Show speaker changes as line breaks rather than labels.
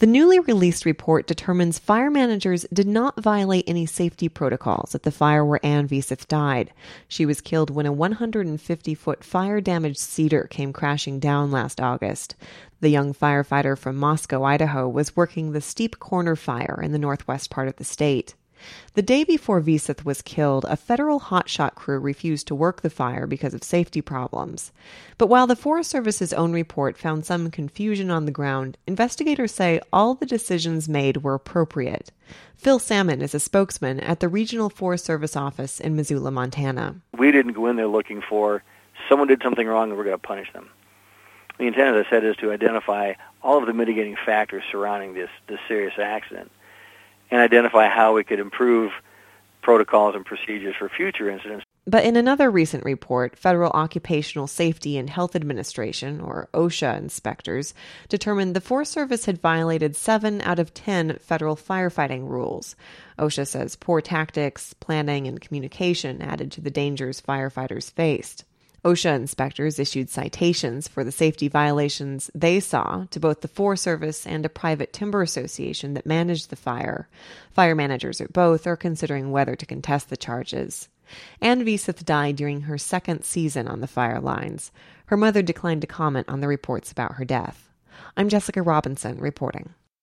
The newly released report determines fire managers did not violate any safety protocols at the fire where Ann Veseth died. She was killed when a 150-foot fire-damaged cedar came crashing down last August. The young firefighter from Moscow, Idaho, was working the Steep Corner Fire in the northwest part of the state. The day before Veseth was killed, a federal hotshot crew refused to work the fire because of safety problems. But while the Forest Service's own report found some confusion on the ground, investigators say all the decisions made were appropriate. Phil Salmon is a spokesman at the Regional Forest Service office in Missoula, Montana.
We didn't go in there looking for someone did something wrong and we're going to punish them. The intent, as I said, is to identify all of the mitigating factors surrounding this serious accident and identify how we could improve protocols and procedures for future incidents.
But in another recent report, Federal Occupational Safety and Health Administration, or OSHA inspectors, determined the Forest Service had violated 7 out of 10 federal firefighting rules. OSHA says poor tactics, planning, and communication added to the dangers firefighters faced. OSHA inspectors issued citations for the safety violations they saw to both the Forest Service and a private timber association that managed the fire. Fire managers at both are considering whether to contest the charges. Ann Veseth died during her second season on the fire lines. Her mother declined to comment on the reports about her death. I'm Jessica Robinson reporting.